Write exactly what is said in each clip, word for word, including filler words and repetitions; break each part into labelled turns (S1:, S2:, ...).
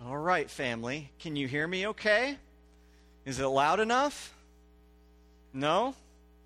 S1: All right, family. Can you hear me okay? Is it loud enough? No?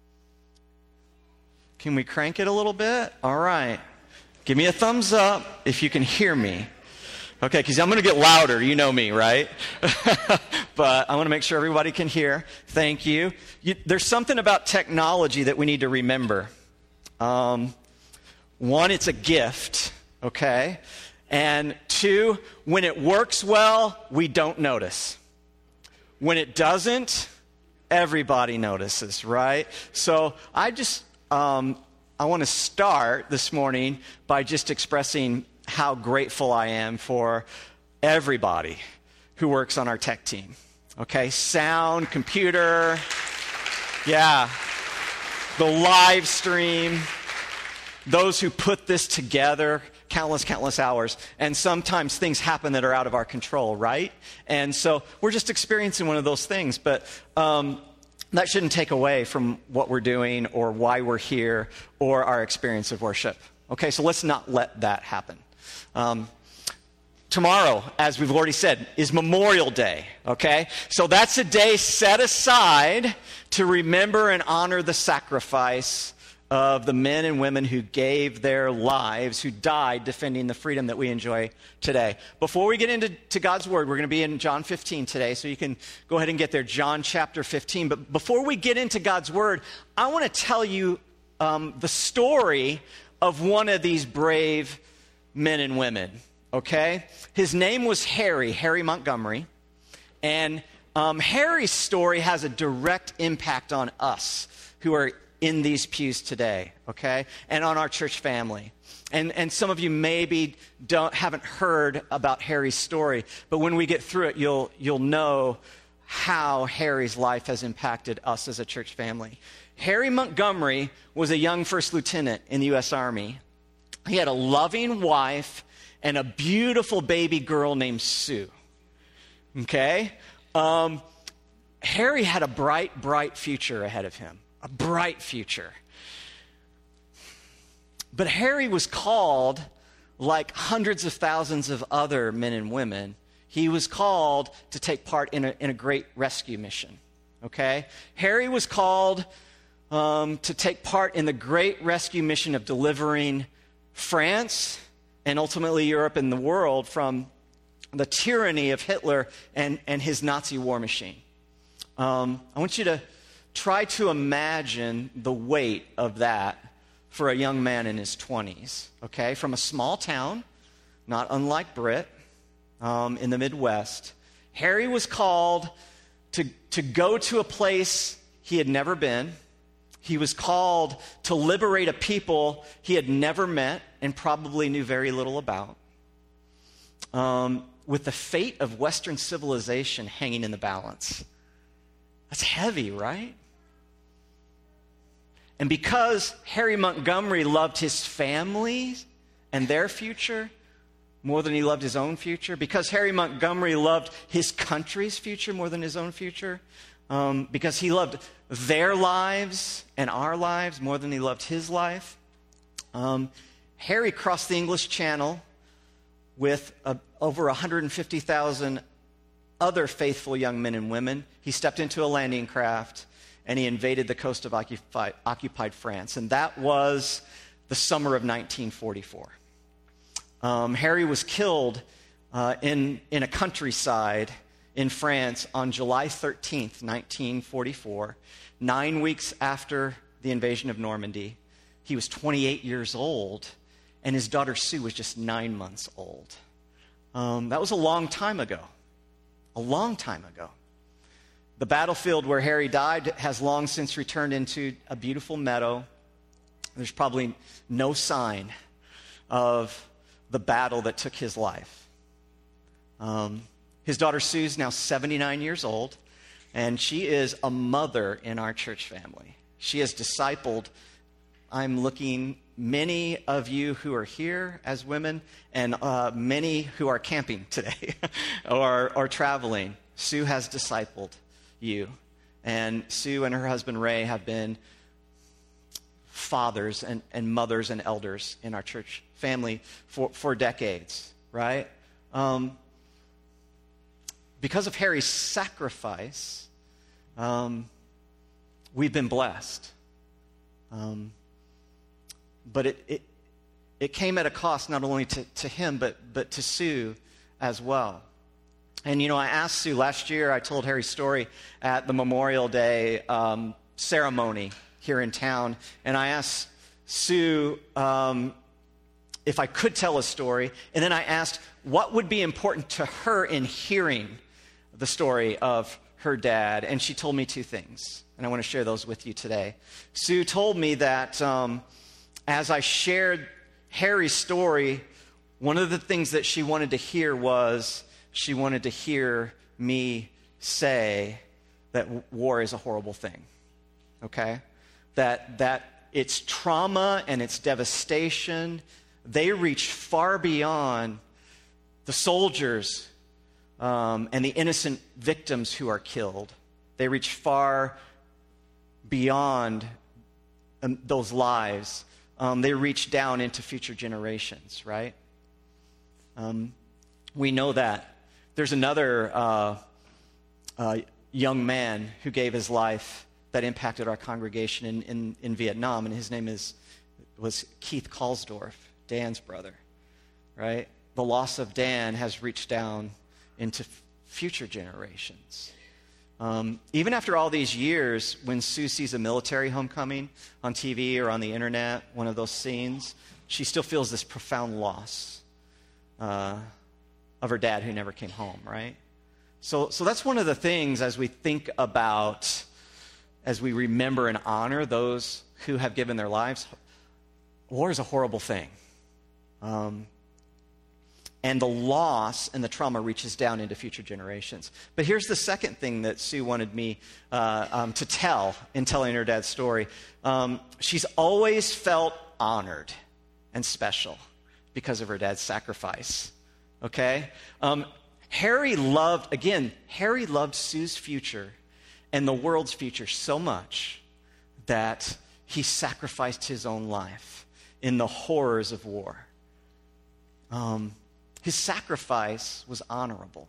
S1: Can we crank it a little bit? All right. Give me a thumbs up if you can hear me. Okay, because I'm going to get louder. You know me, right? But I want to make sure everybody can hear. Thank you. you there's something about technology that we need to remember. Um, one, it's a gift, okay? And two, when it works well, we don't notice. When it doesn't, everybody notices, right? So I just, um, I want to start this morning by just expressing how grateful I am for everybody who works on our tech team. Okay, sound, computer, yeah, the live stream, those who put this together, countless, countless hours. And sometimes things happen that are out of our control, right? And so we're just experiencing one of those things. But um, that shouldn't take away from what we're doing or why we're here or our experience of worship. Okay, so let's not let that happen. Um, tomorrow, as we've already said, is Memorial Day, okay? So that's a day set aside to remember and honor the sacrifice of the men and women who gave their lives, who died defending the freedom that we enjoy today. Before we get into to God's Word, we're going to be in John fifteen today, so you can go ahead and get there, John chapter fifteen. But before we get into God's Word, I want to tell you um, the story of one of these brave men and women, okay? His name was Harry, Harry Montgomery. And um, Harry's story has a direct impact on us who are in these pews today, okay? And on our church family. And and some of you maybe don't haven't heard about Harry's story, but when we get through it, you'll you'll know how Harry's life has impacted us as a church family. Harry Montgomery was a young first lieutenant in the U S Army. He had a loving wife and a beautiful baby girl named Sue. Okay? Um, Harry had a bright, bright future ahead of him. A bright future. But Harry was called, like hundreds of thousands of other men and women, he was called to take part in a, in a great rescue mission. Okay? Harry was called um, to take part in the great rescue mission of delivering France and ultimately Europe and the world from the tyranny of Hitler and, and his Nazi war machine. Um, I want you to try to imagine the weight of that for a young man in his twenties, okay? From a small town, not unlike Britt, um, in the Midwest. Harry was called to, to go to a place he had never been. He was called to liberate a people he had never met and probably knew very little about. Um, with the fate of Western civilization hanging in the balance. That's heavy, right? And because Harry Montgomery loved his family and their future more than he loved his own future, because Harry Montgomery loved his country's future more than his own future, um, because he loved their lives and our lives more than he loved his life, um, Harry crossed the English Channel with a, over one hundred fifty thousand other faithful young men and women. He stepped into a landing craft and he invaded the coast of occupied, occupied France. And that was the summer of nineteen forty-four. Um, Harry was killed uh, in, in a countryside in France on July thirteenth, nineteen forty-four, nine weeks after the invasion of Normandy. He was twenty-eight years old, and his daughter Sue was just nine months old. Um, that was a long time ago. A long time ago. The battlefield where Harry died has long since returned into a beautiful meadow. There's probably no sign of the battle that took his life. Um, his daughter Sue's now seventy-nine years old, and she is a mother in our church family. She has discipled, I'm looking, many of you who are here as women, and uh, many who are camping today or, or traveling. Sue has discipled you. And Sue and her husband Ray have been fathers and, and mothers and elders in our church family for, for decades, right? Um, because of Harry's sacrifice, um, we've been blessed. Um, but it, it it came at a cost not only to, to him, but but to Sue as well. And, you know, I asked Sue last year, I told Harry's story at the Memorial Day um, ceremony here in town, and I asked Sue um, if I could tell a story, and then I asked what would be important to her in hearing the story of her dad, and she told me two things, and I want to share those with you today. Sue told me that um, as I shared Harry's story, one of the things that she wanted to hear was she wanted to hear me say that war is a horrible thing, okay? That that its trauma and its devastation, they reach far beyond the soldiers um, and the innocent victims who are killed. They reach far beyond um, those lives. Um, they reach down into future generations, right? Um, we know that. There's another uh, uh, young man who gave his life that impacted our congregation in, in, in Vietnam, and his name is was Keith Kalsdorf, Dan's brother, right? The loss of Dan has reached down into f- future generations. Um, even after all these years, when Sue sees a military homecoming on T V or on the internet, one of those scenes, she still feels this profound loss uh, of her dad who never came home, right? So, so that's one of the things as we think about, as we remember and honor those who have given their lives. War is a horrible thing. Um, and the loss and the trauma reaches down into future generations. But here's the second thing that Sue wanted me uh, um, to tell in telling her dad's story. Um, she's always felt honored and special because of her dad's sacrifice. Okay? Um, Harry loved, again, Harry loved Sue's future and the world's future so much that he sacrificed his own life in the horrors of war. Um, his sacrifice was honorable.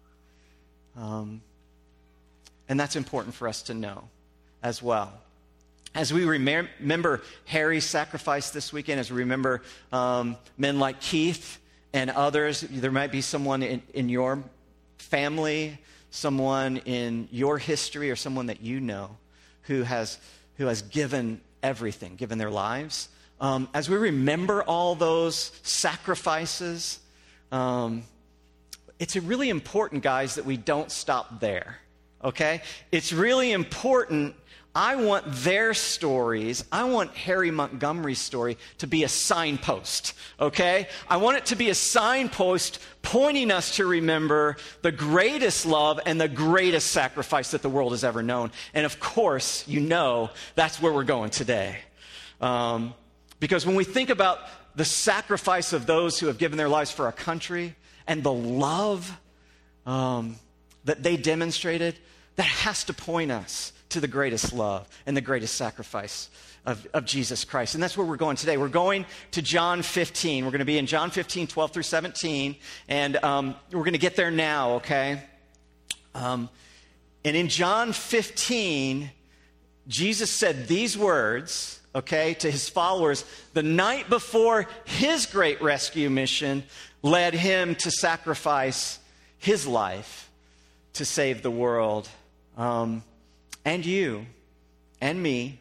S1: Um, and that's important for us to know as well. As we remem- remember Harry's sacrifice this weekend, as we remember um, men like Keith and others, there might be someone in, in your family, someone in your history, or someone that you know who has who has given everything, given their lives. Um, as we remember all those sacrifices, um, it's really important, guys, that we don't stop there, okay? It's really important. I want their stories, I want Harry Montgomery's story to be a signpost, okay? I want it to be a signpost pointing us to remember the greatest love and the greatest sacrifice that the world has ever known. And of course, you know, that's where we're going today. Um, because when we think about the sacrifice of those who have given their lives for our country and the love um, that they demonstrated, that has to point us to the greatest love and the greatest sacrifice of, of Jesus Christ. And that's where we're going today. We're going to John fifteen. We're going to be in John fifteen, twelve through seventeen. And um, we're going to get there now, okay? Um, and in John fifteen, Jesus said these words, okay, to his followers the night before his great rescue mission led him to sacrifice his life to save the world. Um, and you, and me,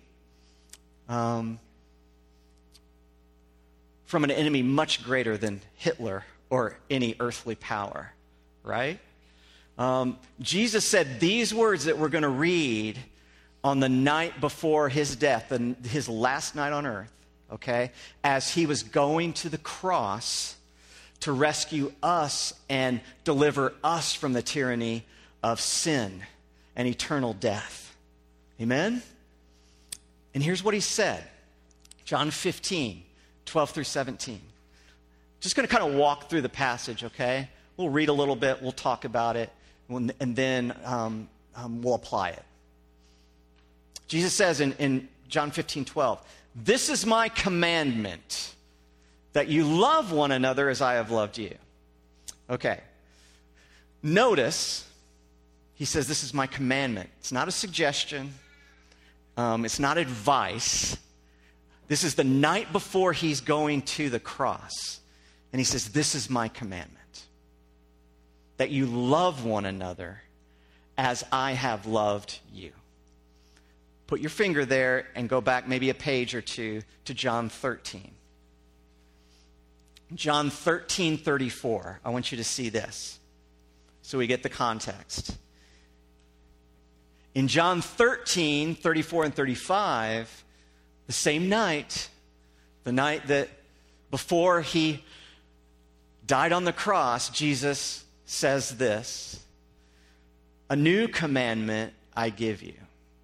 S1: um, from an enemy much greater than Hitler or any earthly power, right? Um, Jesus said these words that we're going to read on the night before his death, and his last night on earth, okay, as he was going to the cross to rescue us and deliver us from the tyranny of sin and eternal death. Amen? And here's what he said. John fifteen, twelve through seventeen. Just going to kind of walk through the passage, okay? We'll read a little bit, we'll talk about it, and then um, um, we'll apply it. Jesus says in, in John fifteen, twelve, "This is my commandment, that you love one another as I have loved you." Okay. Notice he says, this is my commandment. It's not a suggestion. Um, it's not advice. This is the night before he's going to the cross. And he says, this is my commandment, that you love one another as I have loved you. Put your finger there and go back maybe a page or two to John thirteen. John thirteen thirty-four. I want you to see this so we get the context. In John thirteen thirty-four and thirty-five, the same night, the night that before he died on the cross, Jesus says this, a new commandment I give you.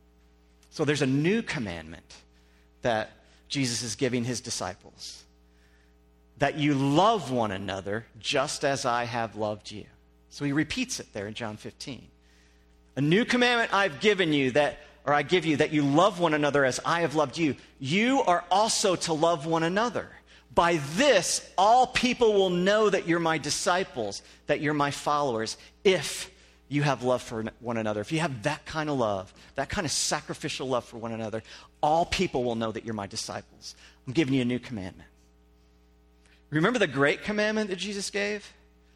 S1: So there's a new commandment that Jesus is giving his disciples, that you love one another just as I have loved you. So he repeats it there in John fifteen. A new commandment I've given you, that, or I give you, that you love one another as I have loved you. You are also to love one another. By this, all people will know that you're my disciples, that you're my followers, if you have love for one another. If you have that kind of love, that kind of sacrificial love for one another, all people will know that you're my disciples. I'm giving you a new commandment. Remember the great commandment that Jesus gave?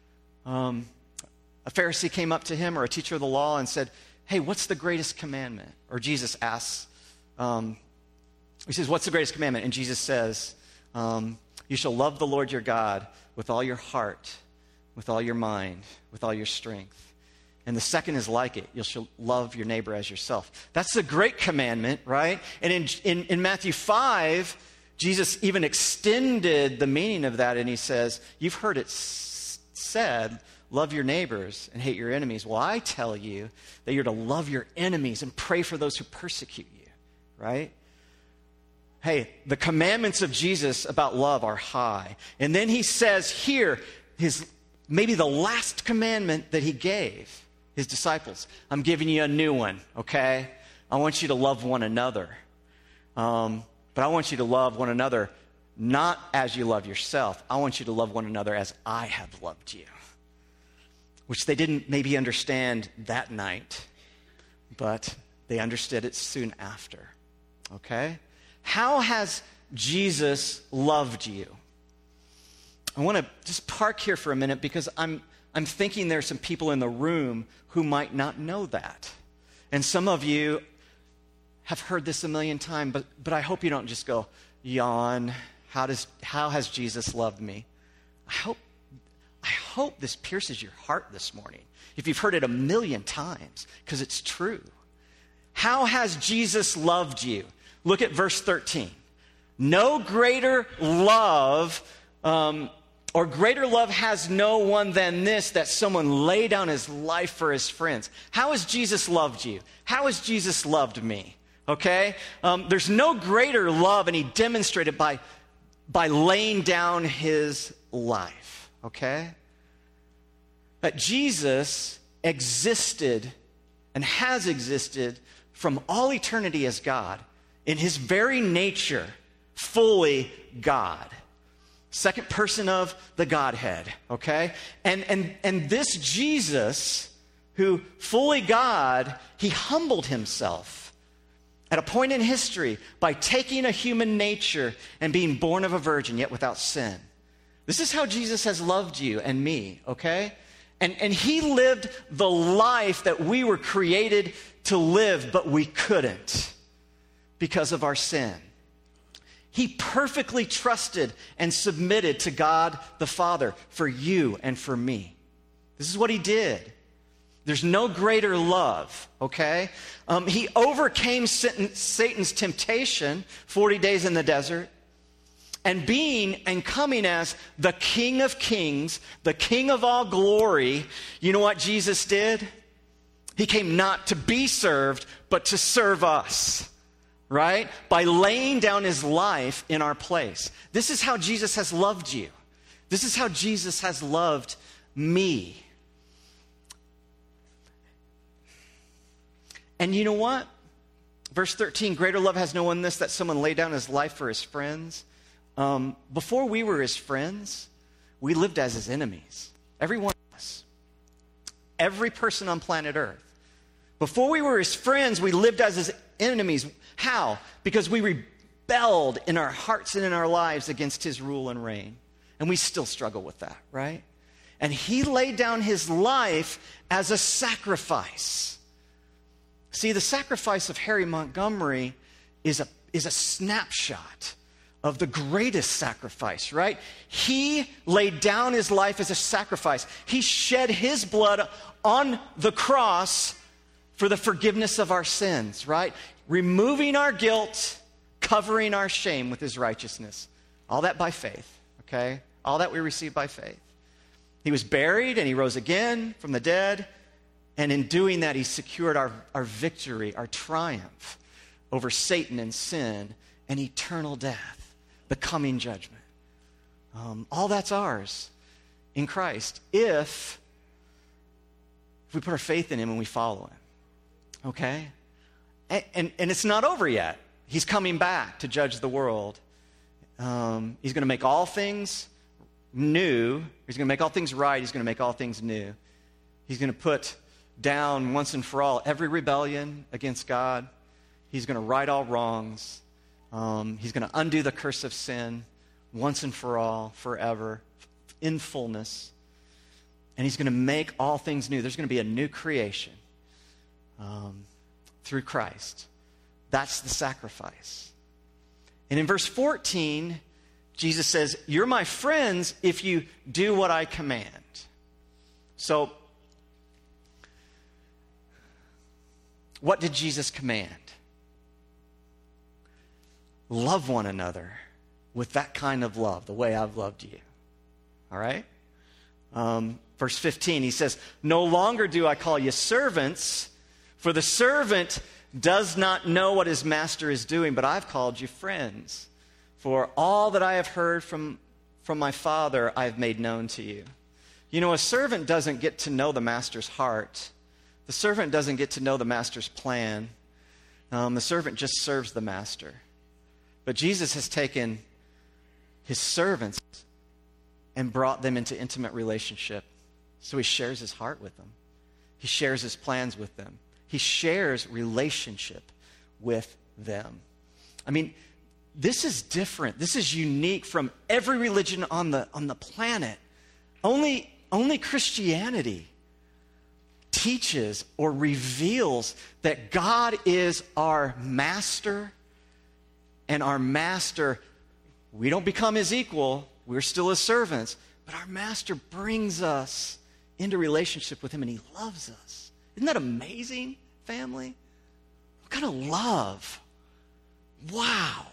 S1: Um, a Pharisee came up to him, or a teacher of the law, and said, hey, what's the greatest commandment? Or Jesus asks, um, he says, what's the greatest commandment? And Jesus says, um, you shall love the Lord your God with all your heart, with all your mind, with all your strength. And the second is like it. You shall love your neighbor as yourself. That's the great commandment, right? And in, in, in Matthew five, Jesus even extended the meaning of that, and he says, you've heard it s- said, love your neighbors and hate your enemies. Well, I tell you that you're to love your enemies and pray for those who persecute you, right? Hey, the commandments of Jesus about love are high. And then he says here, his maybe the last commandment that he gave his disciples, I'm giving you a new one, okay? I want you to love one another. Um, but I want you to love one another not as you love yourself. I want you to love one another as I have loved you. Which they didn't maybe understand that night, but they understood it soon after, okay? How has Jesus loved you? I want to just park here for a minute because I'm I'm thinking there's some people in the room who might not know that. And some of you have heard this a million times, but, but I hope you don't just go, yawn, how does how has Jesus loved me? I hope, I hope this pierces your heart this morning, if you've heard it a million times, because it's true. How has Jesus loved you? Look at verse thirteen. No greater love, um, or greater love has no one than this, that someone lay down his life for his friends. How has Jesus loved you? How has Jesus loved me? Okay? Um, there's no greater love, and he demonstrated by, by laying down his life. Okay? That Jesus existed and has existed from all eternity as God, in his very nature, fully God. Second person of the Godhead, okay? And, and, and this Jesus, who fully God, he humbled himself at a point in history by taking a human nature and being born of a virgin, yet without sin. This is how Jesus has loved you and me, okay? And, and he lived the life that we were created to live, but we couldn't because of our sin. He perfectly trusted and submitted to God the Father for you and for me. This is what he did. There's no greater love, okay? Um, he overcame Satan's temptation, forty days in the desert, and being and coming as the King of Kings, the King of all glory, you know what Jesus did? He came not to be served, but to serve us. Right? By laying down his life in our place. This is how Jesus has loved you. This is how Jesus has loved me. And you know what? Verse thirteen, greater love has no one this, that someone lay down his life for his friends. Um, before we were his friends, we lived as his enemies. Every one of us. Every person on planet Earth. Before we were his friends, we lived as his enemies. How? Because we rebelled in our hearts and in our lives against his rule and reign. And we still struggle with that, right? And he laid down his life as a sacrifice. See, the sacrifice of Harry Montgomery is a, is a snapshot of the greatest sacrifice, right? He laid down his life as a sacrifice. He shed his blood on the cross for the forgiveness of our sins, right? Removing our guilt, covering our shame with his righteousness. All that by faith, okay? All that we receive by faith. He was buried and he rose again from the dead. And in doing that, he secured our, our victory, our triumph over Satan and sin and eternal death, the coming judgment. Um, all that's ours in Christ if, if we put our faith in him and we follow him. Okay? And, and, and it's not over yet. He's coming back to judge the world. Um, he's going to make all things new. He's going to make all things right. He's going to make all things new. He's going to put down once and for all every rebellion against God. He's going to right all wrongs. Um, he's going to undo the curse of sin once and for all, forever, in fullness. And he's going to make all things new. There's going to be a new creation um, through Christ. That's the sacrifice. And in verse fourteen, Jesus says, "You're my friends if you do what I command." So, what did Jesus command? Love one another with that kind of love, the way I've loved you. All right? Um, verse fifteen, he says, "No longer do I call you servants, for the servant does not know what his master is doing, but I've called you friends. For all that I have heard from, from my Father, I've made known to you." You know, a servant doesn't get to know the master's heart. The servant doesn't get to know the master's plan. Um, the servant just serves the master. But Jesus has taken his servants and brought them into intimate relationship. So he shares his heart with them. He shares his plans with them. He shares relationship with them. I mean, this is different. This is unique from every religion on the, on the planet. Only, only Christianity teaches or reveals that God is our master, and our master, we don't become his equal, we're still his servants, but our master brings us into relationship with him and he loves us. Isn't that amazing, family? What kind of love? Wow.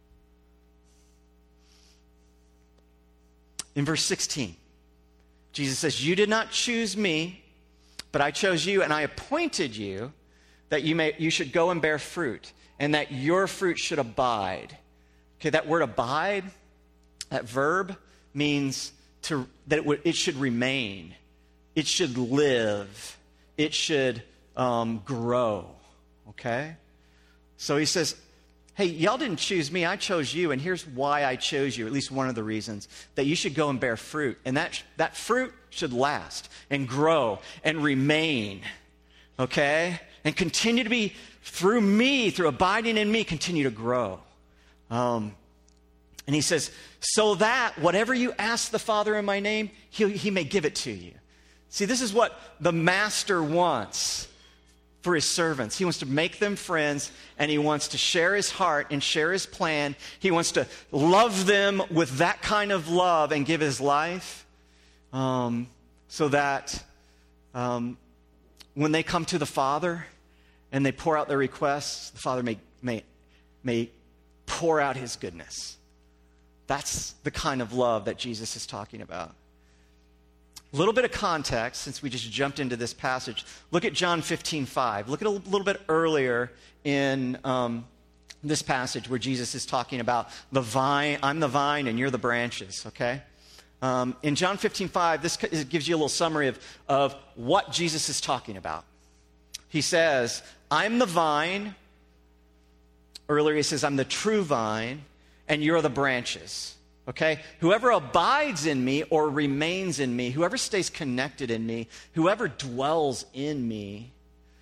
S1: In verse sixteen, Jesus says, "You did not choose me, but I chose you, and I appointed you that you may you should go and bear fruit, and that your fruit should abide." Okay, that word abide, that verb means to that it, would, it should remain, it should live, it should um, grow. Okay, so he says, "Hey, y'all didn't choose me, I chose you, and here's why I chose you," at least one of the reasons, that you should go and bear fruit. And that, that fruit should last and grow and remain, okay? And continue to be, through me, through abiding in me, continue to grow. Um, and he says, "So that whatever you ask the Father in my name, he, he may give it to you." See, this is what the master wants for his servants. He wants to make them friends, and he wants to share his heart and share his plan. He wants to love them with that kind of love and give his life um, so that um, when they come to the Father and they pour out their requests, the Father may, may, may pour out his goodness. That's the kind of love that Jesus is talking about. A little bit of context, since we just jumped into this passage. Look at John fifteen five. Look at a little bit earlier in um, this passage where Jesus is talking about the vine. I'm the vine and you're the branches, okay? Um, in John fifteen five, this gives you a little summary of, of what Jesus is talking about. He says, "I'm the vine." Earlier he says, "I'm the true vine and you're the branches." Okay? "Whoever abides in me or remains in me, whoever stays connected in me, whoever dwells in me,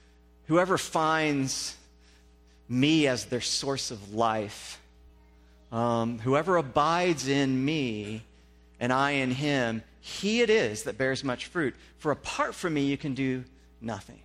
S1: whoever finds me as their source of life, um, whoever abides in me and I in him, he it is that bears much fruit. For apart from me, you can do nothing.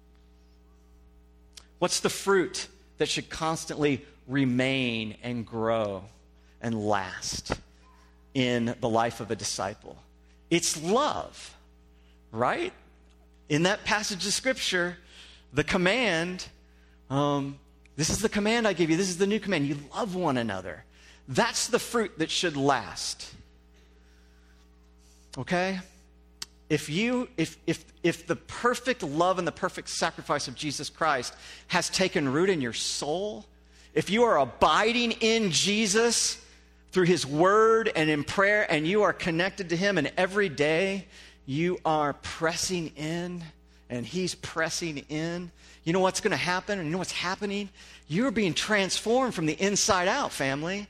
S1: What's the fruit that should constantly remain and grow and last in the life of a disciple? It's love, right? In that passage of Scripture, the command, um, this is the command I give you. This is the new command. You love one another. That's the fruit that should last. Okay? If you, if, if, if the perfect love and the perfect sacrifice of Jesus Christ has taken root in your soul, if you are abiding in Jesus through his word and in prayer, and you are connected to him, and every day you are pressing in, and he's pressing in, you know what's going to happen? And you know what's happening? You're being transformed from the inside out, family.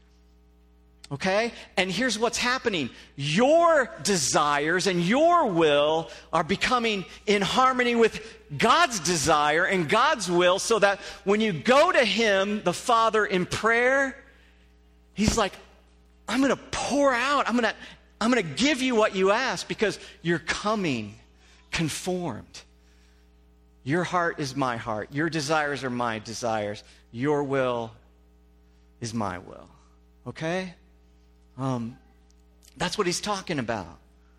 S1: Okay? And here's what's happening. Your desires and your will are becoming in harmony with God's desire and God's will, so that when you go to him, the Father, in prayer, he's like, I'm going to pour out. I'm going to I'm going to give you what you ask, because you're coming conformed. Your heart is my heart. Your desires are my desires. Your will is my will. Okay? Um, that's what he's talking about.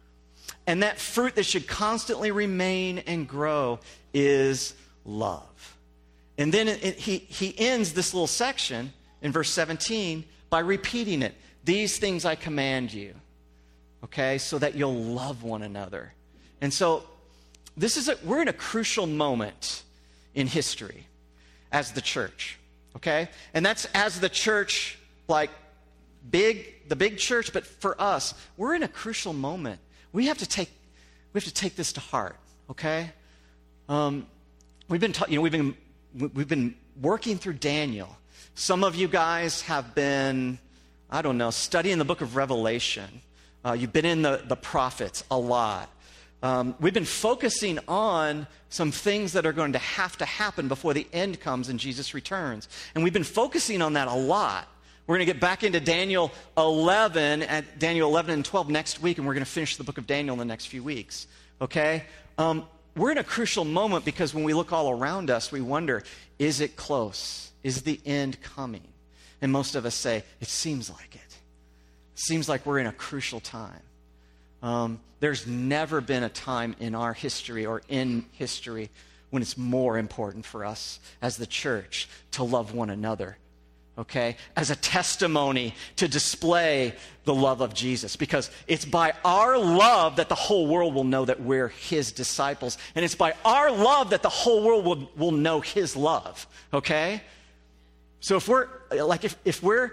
S1: And that fruit that should constantly remain and grow is love. And then it, it, he, he ends this little section in verse seventeen by repeating it. These things I command you, okay, so that you'll love one another. And so this is a, we're in a crucial moment in history as the church, okay? And that's as the church, like big, the big church, but for us, we're in a crucial moment. We have to take, we have to take this to heart, okay? Um, we've been, ta- you know, we've been, we've been working through Daniel. Some of you guys have been, I don't know, studying the book of Revelation. Uh, you've been in the, the prophets a lot. Um, we've been focusing on some things that are going to have to happen before the end comes and Jesus returns. And we've been focusing on that a lot. We're going to get back into Daniel eleven, at Daniel eleven and twelve next week, and we're going to finish the book of Daniel in the next few weeks. Okay? Um, we're in a crucial moment, because when we look all around us, we wonder, is it close? Is the end coming? And most of us say, it seems like it. It seems like we're in a crucial time. Um, there's never been a time in our history or in history when it's more important for us as the church to love one another, okay? As a testimony to display the love of Jesus. Because it's by our love that the whole world will know that we're his disciples. And it's by our love that the whole world will, will know his love, okay? So if we're, like, if, if we're,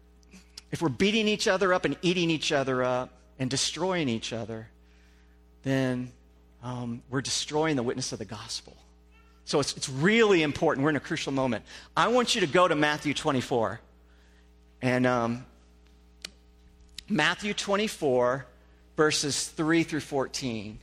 S1: if we're beating each other up and eating each other up and destroying each other, then um, we're destroying the witness of the gospel. So it's, it's really important. We're in a crucial moment. I want you to go to Matthew twenty-four. And um, Matthew twenty-four, verses three through fourteen.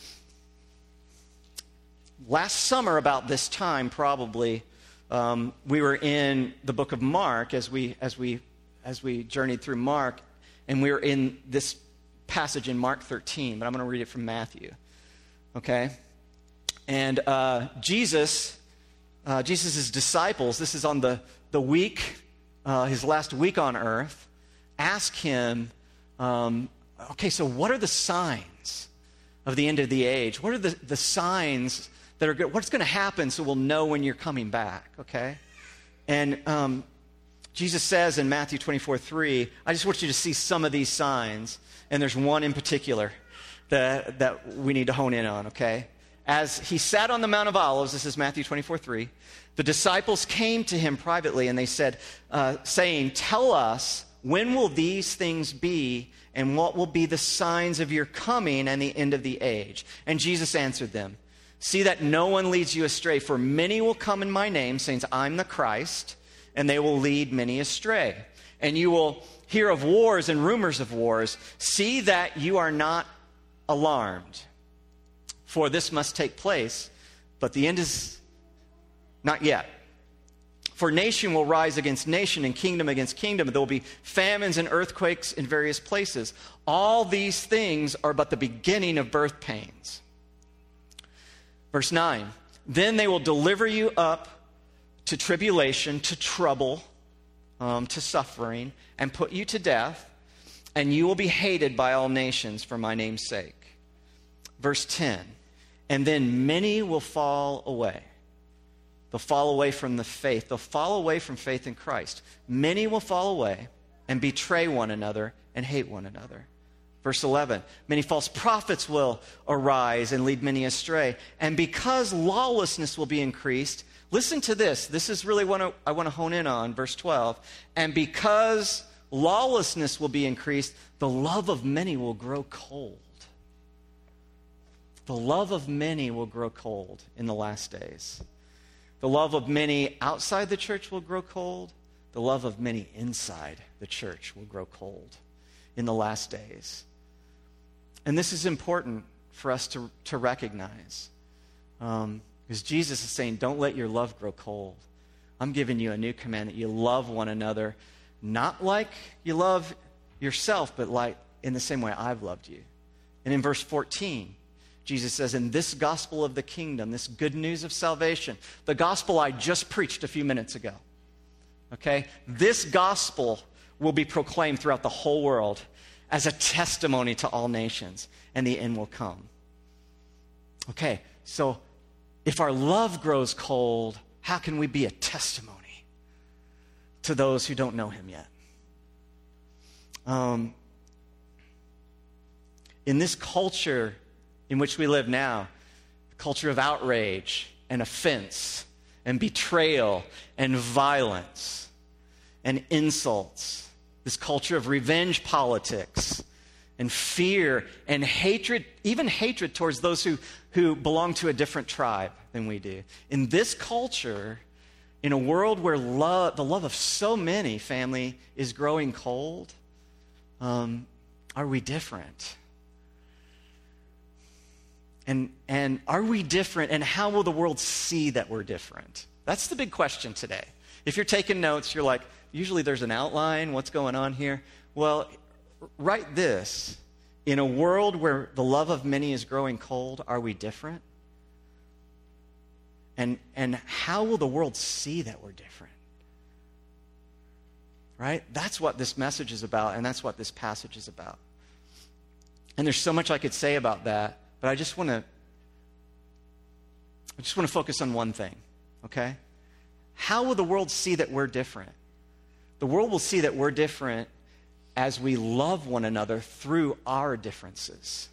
S1: Last summer, about this time, probably, um, we were in the book of Mark as we as we as we journeyed through Mark, and we were in this passage in Mark thirteen, but I'm going to read it from Matthew. Okay? And uh, Jesus, uh, Jesus' disciples, this is on the, the week, uh, his last week on earth, ask him, um, okay, so what are the signs of the end of the age? What are the, the signs that are good? What's going to happen so we'll know when you're coming back, okay? And um, Jesus says in Matthew twenty-four three, I just want you to see some of these signs. And there's one in particular that, that we need to hone in on, okay? As he sat on the Mount of Olives, this is Matthew twenty-four three, the disciples came to him privately, and they said, uh, saying, tell us, when will these things be, and what will be the signs of your coming and the end of the age? And Jesus answered them, see that no one leads you astray, for many will come in my name, saying, I'm the Christ, and they will lead many astray. And you will hear of wars and rumors of wars. See that you are not alarmed, for this must take place, but the end is Not yet. For nation will rise against nation and kingdom against kingdom. There will be famines and earthquakes in various places. All these things are but the beginning of birth pains. Verse nine, then they will deliver you up to tribulation, to trouble, um, to suffering, and put you to death, and you will be hated by all nations for my name's sake. Verse ten, and then many will fall away. They'll fall away from the faith. They'll fall away from faith in Christ. Many will fall away and betray one another and hate one another. Verse eleven, many false prophets will arise and lead many astray. And because lawlessness will be increased, listen to this. This is really what I want to hone in on, verse twelve. And because lawlessness will be increased, the love of many will grow cold. The love of many will grow cold in the last days. The love of many outside the church will grow cold. The love of many inside the church will grow cold in the last days. And this is important for us to, to recognize. Um, because Jesus is saying, don't let your love grow cold. I'm giving you a new command that you love one another, not like you love yourself, but like in the same way I've loved you. And in verse fourteen, Jesus says, in this gospel of the kingdom, this good news of salvation, the gospel I just preached a few minutes ago, okay? This gospel will be proclaimed throughout the whole world as a testimony to all nations, and the end will come. Okay, so if our love grows cold, how can we be a testimony to those who don't know him yet? Um, in this culture in which we live now, a culture of outrage and offense and betrayal and violence and insults, this culture of revenge politics and fear and hatred, even hatred towards those who, who belong to a different tribe than we do. In this culture, in a world where love, the love of so many, family, is growing cold, um, are we different? And, and are we different, and how will the world see that we're different? That's the big question today. If you're taking notes, you're like, usually there's an outline, what's going on here? Well, write this. In a world where the love of many is growing cold, are we different? And, and how will the world see that we're different? Right? That's what this message is about, and that's what this passage is about. And there's so much I could say about that, but I just want to I just want to focus on one thing, okay? How will the world see that we're different? The world will see that we're different as we love one another through our differences.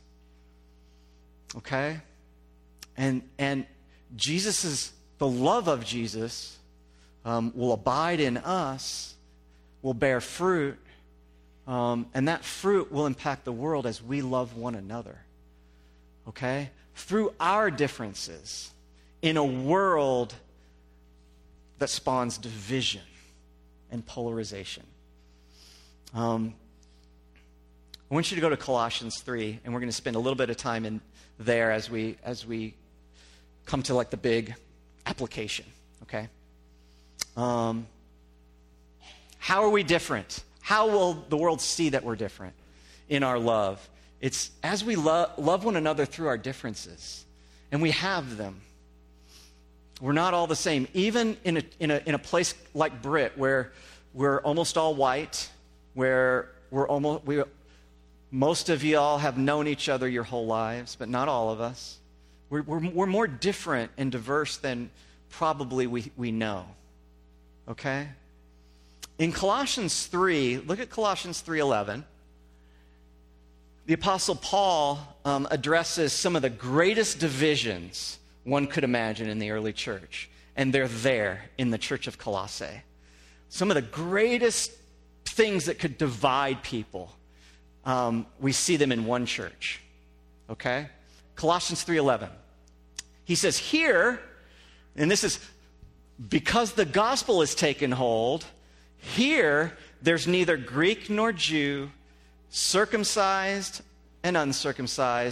S1: Okay? And and Jesus's the love of Jesus um, will abide in us, will bear fruit, um, and that fruit will impact the world as we love one another. Okay? Through our differences in a world that spawns division and polarization. Um, I want you to go to Colossians three, and we're going to spend a little bit of time in there as we as we come to like the big application, okay? Um, how are we different? How will the world see that we're different in our love? It's as we lo- love one another through our differences, and we have them. We're not all the same. Even in a, in a, in a place like Brit, where we're almost all white, where we're almost, we, most of you all have known each other your whole lives, but not all of us. We're, we're, we're more different and diverse than probably we, we know. Okay? In Colossians three, look at Colossians three eleven. The Apostle Paul um, addresses some of the greatest divisions one could imagine in the early church. And they're there in the church of Colossae. Some of the greatest things that could divide people, um, we see them in one church. Okay? Colossians three eleven. He says here, and this is because the gospel has taken hold, here there's neither Greek nor Jew, circumcised and uncircumcised,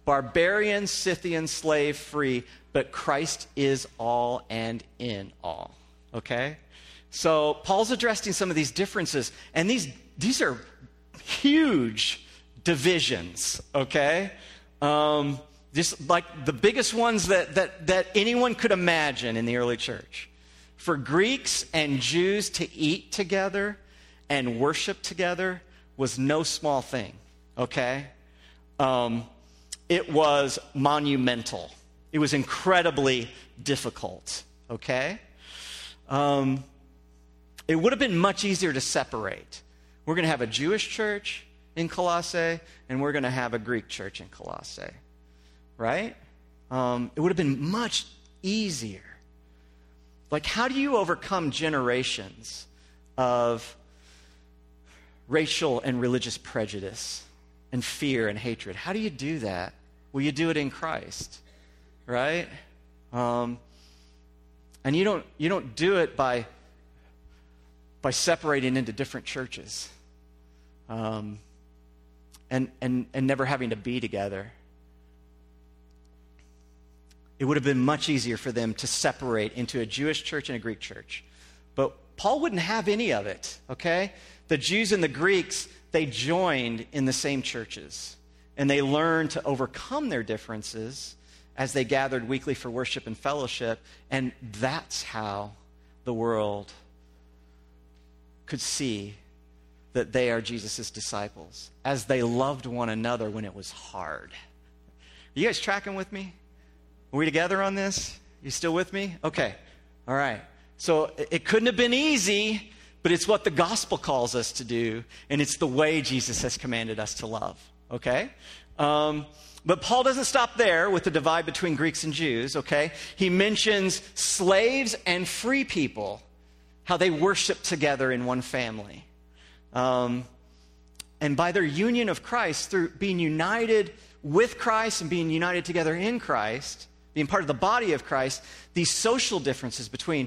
S1: barbarian, Scythian, slave, free, but Christ is all and in all. Okay? So Paul's addressing some of these differences, and these these are huge divisions, okay? Um, just like the biggest ones that, that, that anyone could imagine in the early church. For Greeks and Jews to eat together and worship together was no small thing, okay? Um, it was monumental. It was incredibly difficult, okay? Um, it would have been much easier to separate. We're going to have a Jewish church in Colossae, and we're going to have a Greek church in Colossae, right? Um, it would have been much easier. Like, how do you overcome generations of racial and religious prejudice and fear and hatred? How do you do that? Well, you do it in Christ, right? Um, and you don't you don't do it by by separating into different churches, um, and and and never having to be together. It would have been much easier for them to separate into a Jewish church and a Greek church. But Paul wouldn't have any of it, okay? The Jews and the Greeks, they joined in the same churches. And they learned to overcome their differences as they gathered weekly for worship and fellowship. And that's how the world could see that they are Jesus' disciples, as they loved one another when it was hard. Are you guys tracking with me? Are we together on this? You still with me? Okay. All right. So it couldn't have been easy, but it's what the gospel calls us to do, and it's the way Jesus has commanded us to love. Okay? Um, but Paul doesn't stop there with the divide between Greeks and Jews, okay? He mentions slaves and free people, how they worship together in one family. Um, and by their union of Christ, through being united with Christ and being united together in Christ, being part of the body of Christ, these social differences between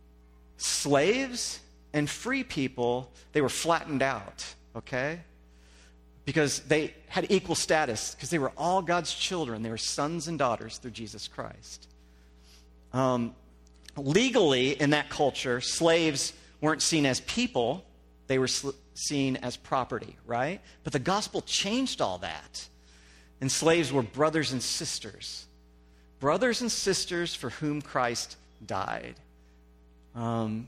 S1: slaves and free people, they were flattened out, okay? Because they had equal status, because they were all God's children. They were sons and daughters through Jesus Christ. Um, legally, in that culture, slaves weren't seen as people. They were sl- seen as property, right? But the gospel changed all that. And slaves were brothers and sisters. Brothers and sisters for whom Christ died. Um,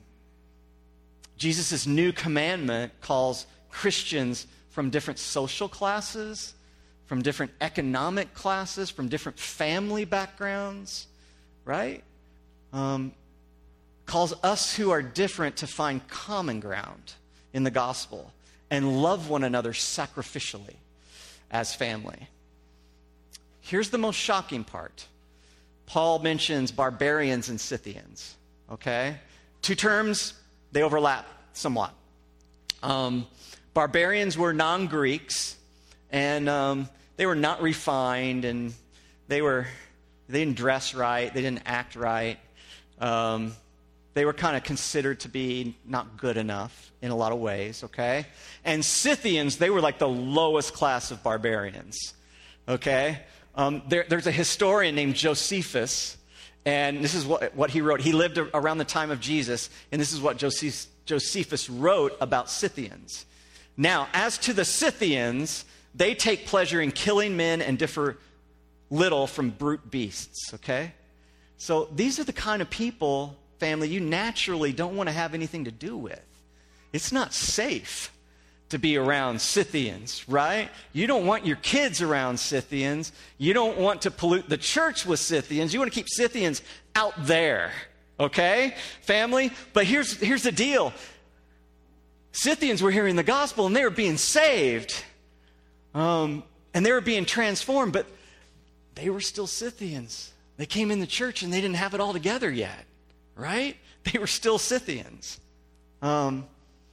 S1: Jesus' new commandment calls Christians from different social classes, from different economic classes, from different family backgrounds, right? Um, calls us who are different to find common ground in the gospel and love one another sacrificially as family. Here's the most shocking part. Paul mentions barbarians and Scythians, okay? Two terms, they overlap somewhat. Um, barbarians were non-Greeks, and um, they were not refined, and they were they didn't dress right, they didn't act right. Um, they were kind of considered to be not good enough in a lot of ways, okay? And Scythians, they were like the lowest class of barbarians, okay? Um, there, there's a historian named Josephus, and this is what, what he wrote. He lived around the time of Jesus, and this is what Joseph, Josephus wrote about Scythians. Now, as to the Scythians, they take pleasure in killing men and differ little from brute beasts, okay? So these are the kind of people, family, you naturally don't want to have anything to do with. It's not safe to be around Scythians, right? You don't want your kids around Scythians. You don't want to pollute the church with Scythians. You want to keep Scythians out there, okay, family? But here's, here's the deal. Scythians were hearing the gospel, and they were being saved. Um, and they were being transformed, but they were still Scythians. They came in the church, and they didn't have it all together yet, right? They were still Scythians. Um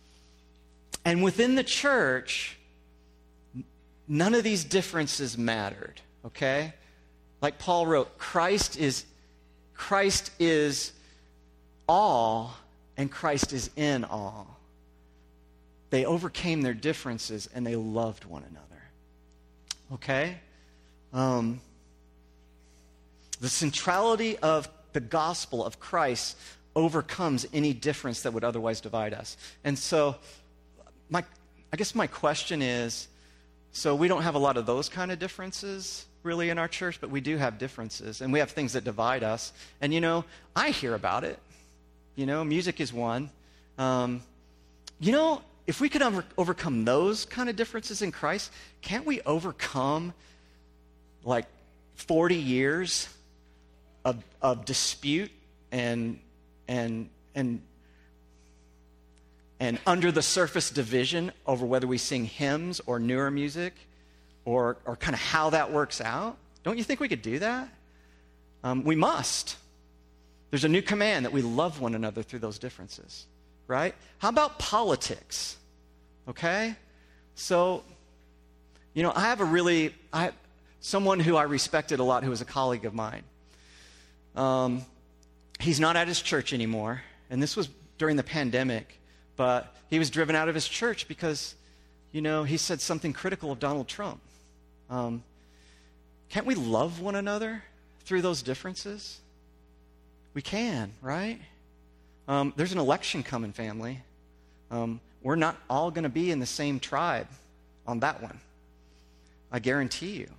S1: And within the church, none of these differences mattered, okay? Like Paul wrote, Christ is, Christ is all, and Christ is in all. They overcame their differences, and they loved one another, okay? um, the centrality of the gospel of Christ overcomes any difference that would otherwise divide us. And so, my, I guess my question is, so we don't have a lot of those kind of differences really in our church, but we do have differences, and we have things that divide us. And, you know, I hear about it. You know, music is one. Um, you know, if we could over, overcome those kind of differences in Christ, can't we overcome, like, forty years of, of dispute and and and and under the surface division over whether we sing hymns or newer music, or or kind of how that works out? Don't you think we could do that? Um, we must. There's a new command that we love one another through those differences, right? How about politics? Okay? So, you know, I have a really, I someone who I respected a lot who was a colleague of mine. Um, he's not at his church anymore, and this was during the pandemic, but he was driven out of his church because, you know, he said something critical of Donald Trump. Um, can't we love one another through those differences? We can, right? Um, there's an election coming, family. Um, we're not all going to be in the same tribe on that one. I guarantee you.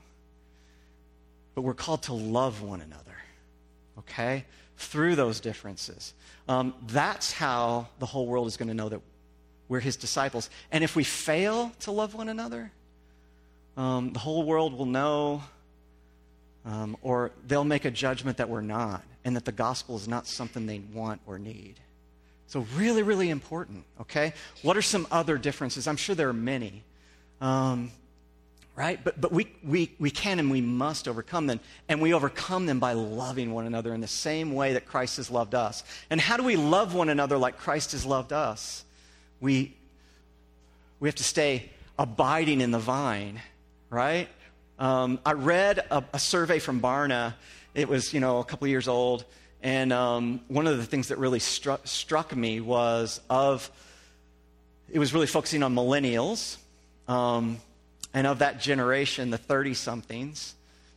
S1: But we're called to love one another, okay? Through those differences. Um, that's how the whole world is going to know that we're his disciples. And if we fail to love one another, um, the whole world will know, um, or they'll make a judgment that we're not, and that the gospel is not something they want or need. So really, really important, okay? What are some other differences? I'm sure there are many, um, right? But but we, we, we can and we must overcome them, and we overcome them by loving one another in the same way that Christ has loved us. And how do we love one another like Christ has loved us? We, we have to stay abiding in the vine, right? Um, I read a, a survey from Barna. It was, you know, a couple years old. And um, one of the things that really struck, struck me was of, it was really focusing on millennials. Um, and of that generation, the thirty-somethings,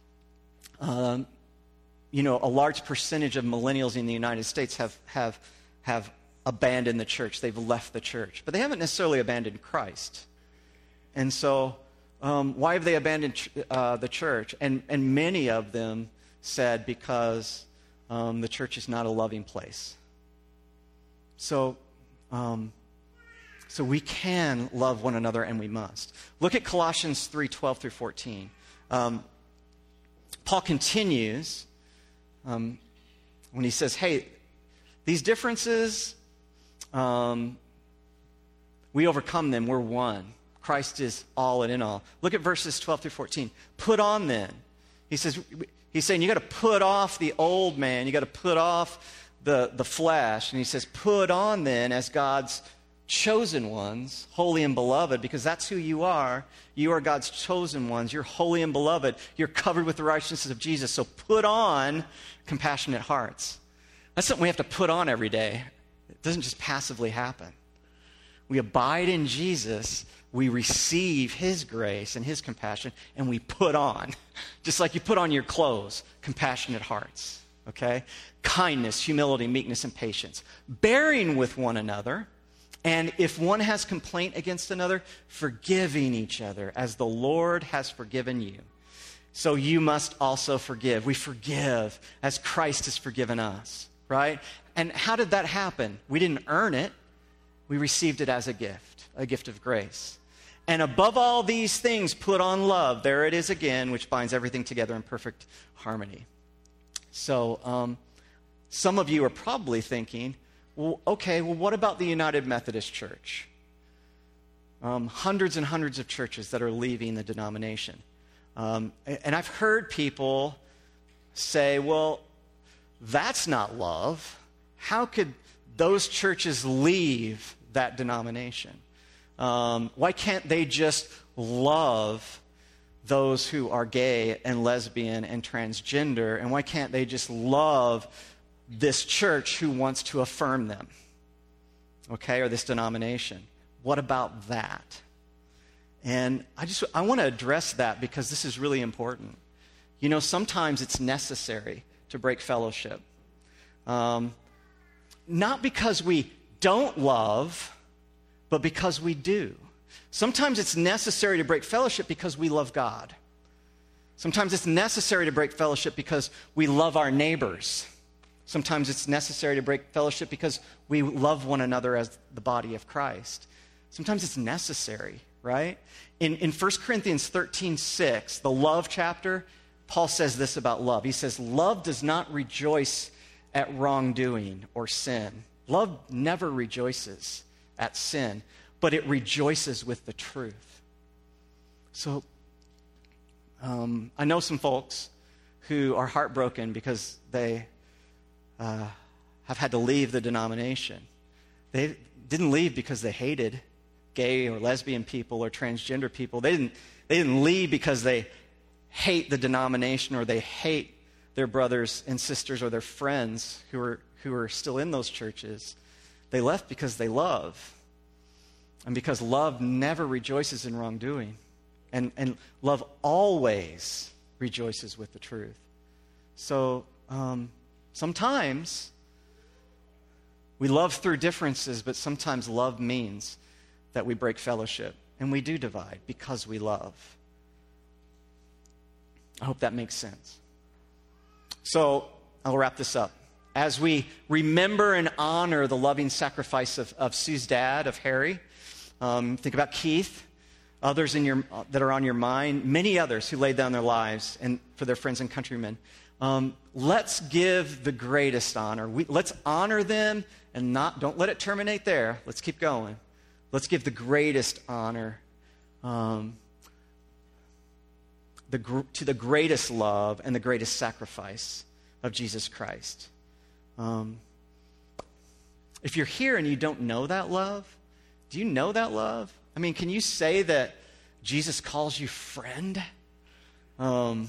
S1: um, you know, a large percentage of millennials in the United States have, have, have abandoned the church. They've left the church. But they haven't necessarily abandoned Christ. And so, um, why have they abandoned ch- uh, the church? And, and many of them said because um, the church is not a loving place. So, um, so we can love one another, and we must. Look at Colossians three twelve through fourteen. Um, Paul continues um, when he says, "Hey, these differences, um, we overcome them. We're one. Christ is all and in all." Look at verses twelve through fourteen. Put on then. He says. He's saying you got to put off the old man. You got to put off the, the flesh. And he says, put on then as God's chosen ones, holy and beloved, because that's who you are. You are God's chosen ones. You're holy and beloved. You're covered with the righteousness of Jesus. So put on compassionate hearts. That's something we have to put on every day. It doesn't just passively happen. We abide in Jesus, we receive his grace and his compassion, and we put on, just like you put on your clothes, compassionate hearts, okay? Kindness, humility, meekness, and patience. Bearing with one another, and if one has complaint against another, forgiving each other as the Lord has forgiven you. So you must also forgive. We forgive as Christ has forgiven us, right? And how did that happen? We didn't earn it. We received it as a gift, a gift of grace. And above all these things, put on love. There it is again, which binds everything together in perfect harmony. So um, some of you are probably thinking, well, okay, well, what about the United Methodist Church? Um, hundreds and hundreds of churches that are leaving the denomination. Um, and I've heard people say, well, that's not love. How could those churches leave that denomination? Um, why can't they just love those who are gay and lesbian and transgender? And why can't they just love this church who wants to affirm them? Okay, or this denomination. What about that? And I just I want to address that because this is really important. you know, sometimes it's necessary to break fellowship. Um, not because we don't love, but because we do. Sometimes it's necessary to break fellowship because we love God. Sometimes it's necessary to break fellowship because we love our neighbors. Sometimes it's necessary to break fellowship because we love one another as the body of Christ. Sometimes it's necessary, right? In, in First Corinthians thirteen six, the love chapter, Paul says this about love. He says, love does not rejoice at wrongdoing or sin. Love never rejoices at sin, but it rejoices with the truth. So, um, I know some folks who are heartbroken because they uh, have had to leave the denomination. They didn't leave because they hated gay or lesbian people or transgender people. They didn't, they didn't leave because they hate the denomination or they hate their brothers and sisters or their friends who are, who are still in those churches. They left because they love. And because love never rejoices in wrongdoing. And, and love always rejoices with the truth. So um, sometimes we love through differences, but sometimes love means that we break fellowship. And we do divide because we love. I hope that makes sense. So I'll wrap this up. As we remember and honor the loving sacrifice of, of Sue's dad, of Harry, um, think about Keith, others in your, that are on your mind, many others who laid down their lives and for their friends and countrymen. Um, let's give the greatest honor. We, let's honor them and not don't let it terminate there. Let's keep going. Let's give the greatest honor um, the, to the greatest love and the greatest sacrifice of Jesus Christ. Um, if you're here and you don't know that love, do you know that love? I mean, can you say that Jesus calls you friend? Um,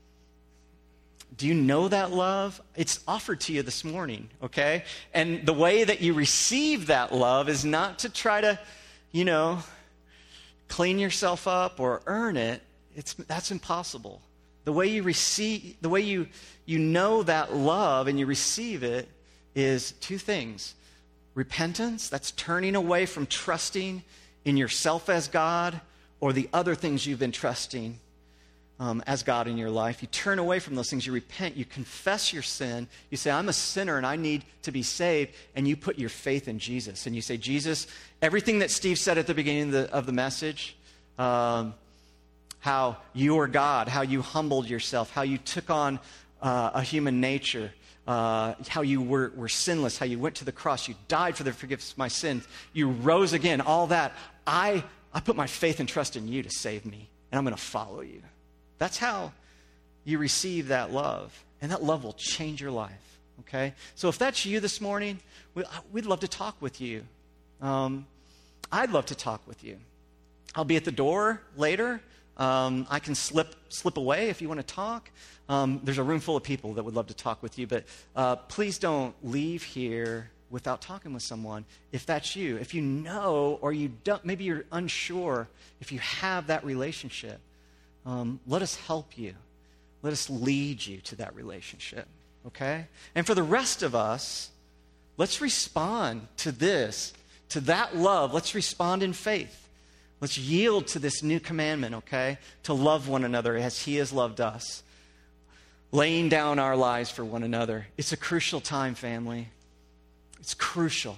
S1: do you know that love? It's offered to you this morning, okay? And the way that you receive that love is not to try to, you know, clean yourself up or earn it. It's that's impossible. The way you receive, the way you you know that love and you receive it is two things. Repentance, that's turning away from trusting in yourself as God or the other things you've been trusting um, as God in your life. You turn away from those things. You repent. You confess your sin. You say, I'm a sinner and I need to be saved. And you put your faith in Jesus. And you say, Jesus, everything that Steve said at the beginning of the, of the message, um, how you are God, how you humbled yourself, how you took on uh, a human nature, Uh, how you were, were sinless, how you went to the cross, you died for the forgiveness of my sins, you rose again, all that. I, I put my faith and trust in you to save me, and I'm going to follow you. That's how you receive that love, and that love will change your life, okay? So if that's you this morning, we, we'd love to talk with you. Um, I'd love to talk with you. I'll be at the door later. Um, I can slip slip away if you want to talk. Um, there's a room full of people that would love to talk with you, but uh, please don't leave here without talking with someone. If that's you, if you know or you don't, maybe you're unsure if you have that relationship, um, let us help you. Let us lead you to that relationship, okay? And for the rest of us, let's respond to this, to that love. Let's respond in faith. Let's yield to this new commandment, okay? To love one another as he has loved us. Laying down our lives for one another. It's a crucial time, family. It's crucial.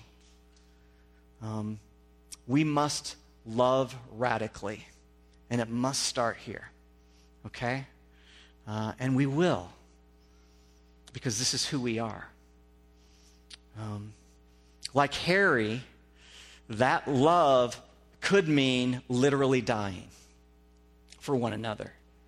S1: Um, we must love radically. And it must start here, okay? Uh, and we will. Because this is who we are. Um, like Harry, that love could mean literally dying for one another.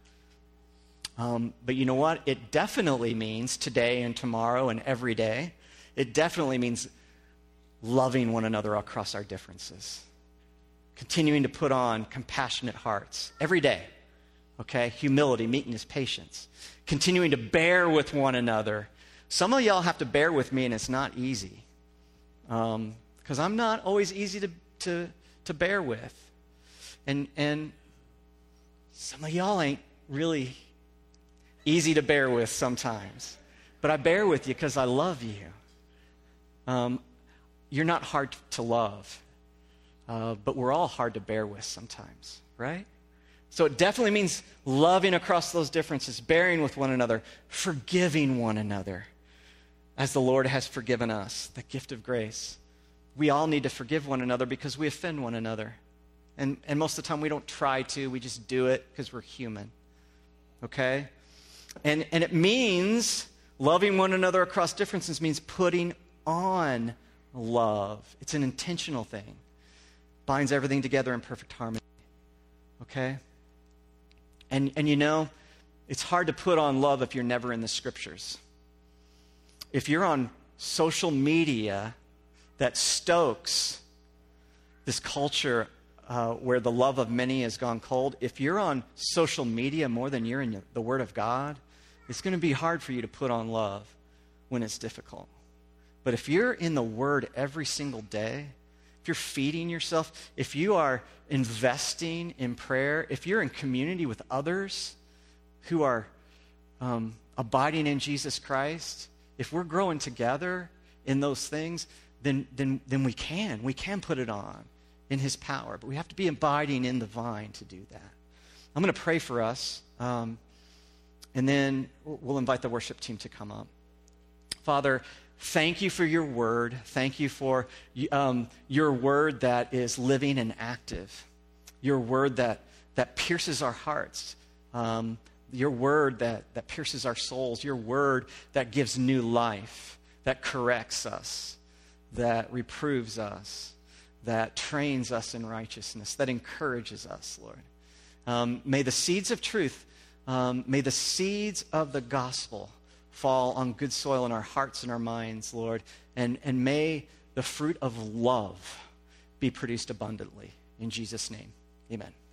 S1: Um, but you know what? It definitely means today and tomorrow and every day. It definitely means loving one another across our differences. Continuing to put on compassionate hearts every day. Okay? Humility, meekness, patience. Continuing to bear with one another. Some of y'all have to bear with me and it's not easy. Um, because I'm not always easy to, to to bear with. And and some of y'all ain't really easy to bear with sometimes. But I bear with you because I love you. Um, you're not hard to love, uh, but we're all hard to bear with sometimes, right? So it definitely means loving across those differences, bearing with one another, forgiving one another, as the Lord has forgiven us, the gift of grace. We all need to forgive one another because we offend one another. And, and most of the time we don't try to, we just do it because we're human, okay? And, and it means loving one another across differences means putting on love. It's an intentional thing. Binds everything together in perfect harmony, okay? And, and you know, it's hard to put on love if you're never in the scriptures. If you're on social media that stokes this culture uh, where the love of many has gone cold, if you're on social media more than you're in the Word of God, it's going to be hard for you to put on love when it's difficult. But if you're in the Word every single day, if you're feeding yourself, if you are investing in prayer, if you're in community with others who are um, abiding in Jesus Christ, if we're growing together in those things, then, then, then we can. We can put it on in His power. But we have to be abiding in the vine to do that. I'm going to pray for us, um, and then we'll invite the worship team to come up. Father, thank you for your word. Thank you for um, your word that is living and active. Your word that, that pierces our hearts. Um, your word that, that pierces our souls. Your word that gives new life, that corrects us, that reproves us, that trains us in righteousness, that encourages us, Lord. Um, may the seeds of truth, um, may the seeds of the gospel fall on good soil in our hearts and our minds, Lord. And, and may the fruit of love be produced abundantly. In Jesus' name, amen.